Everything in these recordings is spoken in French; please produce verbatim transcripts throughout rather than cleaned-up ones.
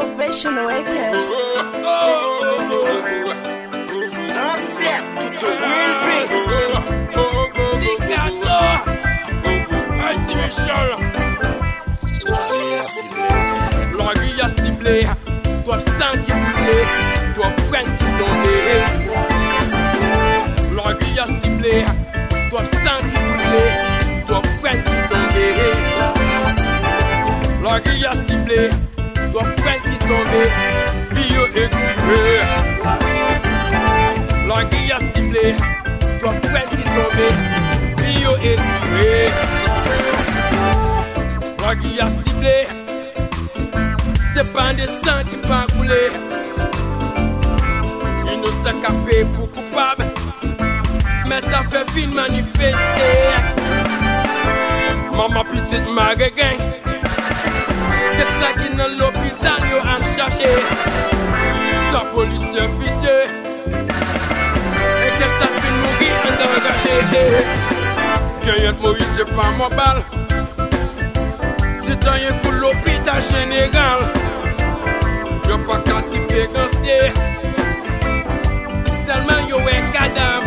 Professional Record. Sunset to the real beats. Dictato, Anti-Michel. La vie a ciblé, toi sang qui coulait, toi frein qui tombait. La vie a ciblé, toi sang qui coulait, toi frein qui tombait. La vie a ciblé, toi frein qui tombait, bio expiré. La vie a ciblé, toi frein qui tombait, bio expiré. La vie a ciblé, c'est pas des sangs qui va couler. Innocent capé pour coupable, mais t'as fait fin manifester. Maman petite ma gang, que ça qui dans l'hôpital yo a chercher. Sans police officier, et que ça fait mourir en engagé. Gagnant Maurice c'est pas mon balle. C'est un pour l'hôpital général. Y'a pas quantifié cancer. Tellement y'a un cadavre.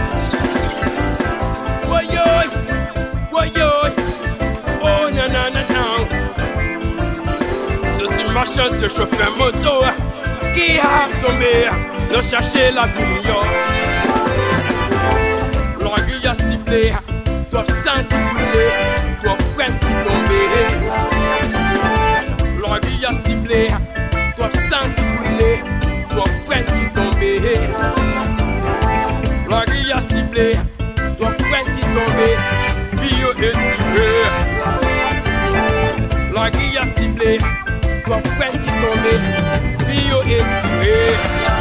Woyoy, woyoy. Oh nan nan nan nan. C'est une machine, c'est chauffeur moto qui a tombé. De chercher la vie. L'orgueil a ciblé. Toi sang qui coulait. Toi frein qui tombait. L'orgueil a ciblé, toi sang qui coulait, toi frein qui tombait. L'orgueil a ciblé, toi frein qui tombait, bio expiré. L'orgueil a ciblé, toi frein qui tombait, bio expiré.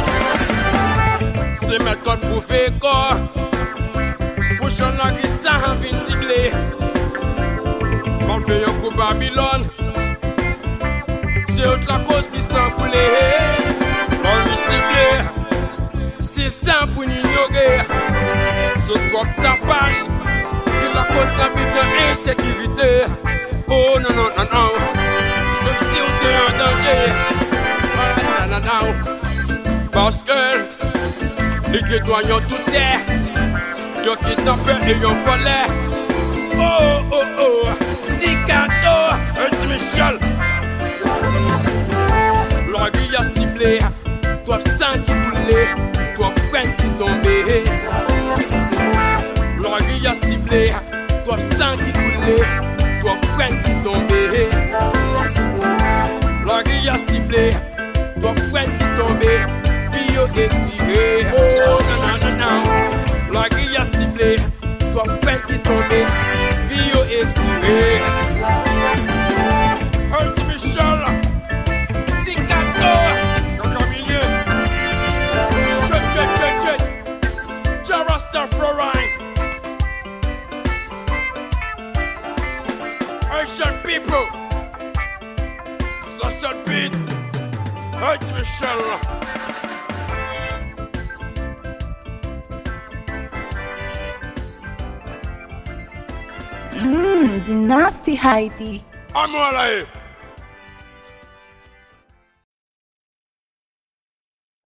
C'est méthode pour faire corps, pour changer la vie sans invincible. On fait un coup Babylone. C'est autre la cause qui s'en couler. On lui ciblé. C'est ça pour nous ignorer. Sur trois tapages. Que la cause n'a plus d'insécurité. Oh non non non non. Même si on est en danger. Ah non non non. Parce que les guédoyants tout est. Y'a qui t'appellent et y'a volé. Oh oh oh. Dictato, Anti-Michel. L'orgueil a ciblé, toi sang qui coulait, toi frein qui tombait. L'orgueil a ciblé, toi sang qui coulait, toi frein qui tombait. L'orgueil a ciblé, toi frein qui tombait, bio expiré. Oh non non non. L'orgueil a ciblé, toi frein qui tombait, bio expiré. Anti-Michel. Haitian people, ça seul beat, Anti-Michel. Mmm, the nasty Heidi. I'm all right.